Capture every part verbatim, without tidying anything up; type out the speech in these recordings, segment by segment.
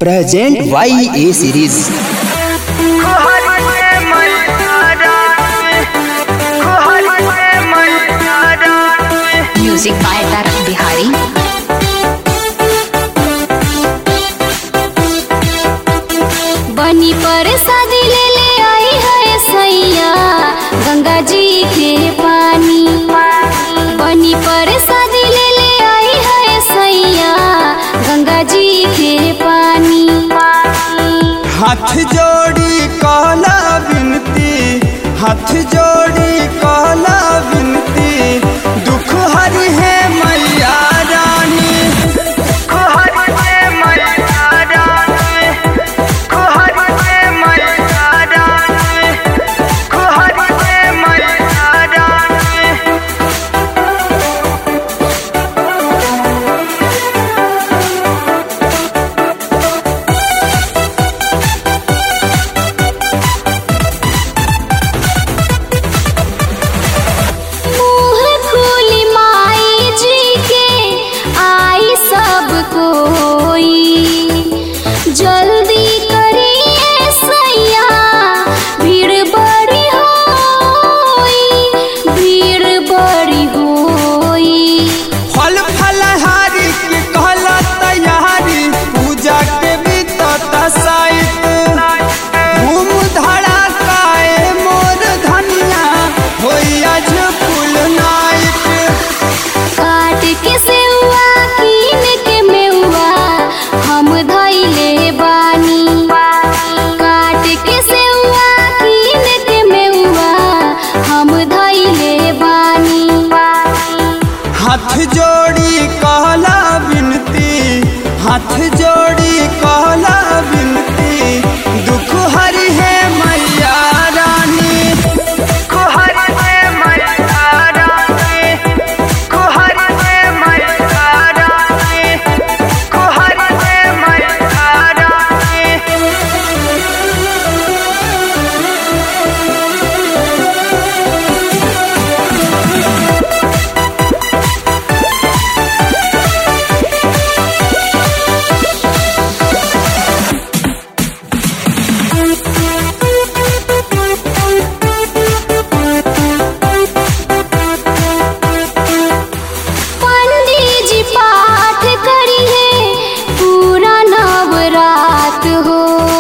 Present by A series. Music by Tarak Bihari. बनी पर शादी ले ले आई है सैया गंगा जी के पानी। बनी पर शादी ले ले आई है सैया गंगा जी के पानी। हाथ जोड़ी कहला विनती, हाथ जोड़ी कहला विनती, दुख हरि है मैया रानी। दुख हरि है मैया रानी, दुख हरि है मैया रानी, दुख हरि है मैया रानी। जल्दी करिए सैया भीड़ बड़ी होई, भीड़ बड़ी होई। फल फलहारी के कहला तैयारी, पूजा के भी तो साइट। घूम धड़ाकाए मोर धनिया होई आज फुल नाइट। काट के सेवा कीन के मेवा हम धइले बानी। काट के सेवा कीन के मेवा हम धइले बानी। हाथ जोड़ी कहला विनती, हाथ जोड़ी कहला विनती, दुख हरि है मैया रानी। दुख हरि है मैया रानी, दुख हरि है मैया रानी, दुख हरि है मैया रानी। पंडित जी पाठ करिए पूरा नवरात हो।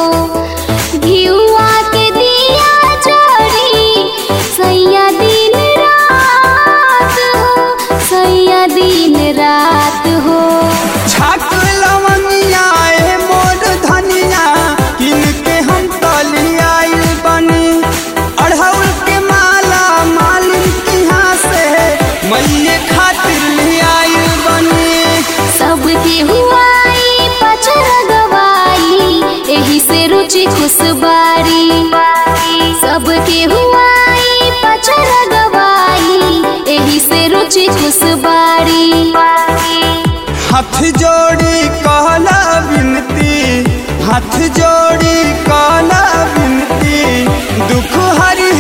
घिउआ के दिया जड़ी सैया दिन रात हो, सैया दिन रात हो। छाक लवंगिया ए मोर धनिया किनके हम तलियाइल बनी। अढ़ौल के माला मालिन यहाँ से मैये खातिर लियाइल बनी। सबके हुआई पचर गवाई एही से रुचि खुशबारी। सबके हुआई पचर गवाई एही से रुचि खुशबारी। हाथ जोड़ी कहला विनती, हाथ जोड़ी कहला विनती, दुख हरि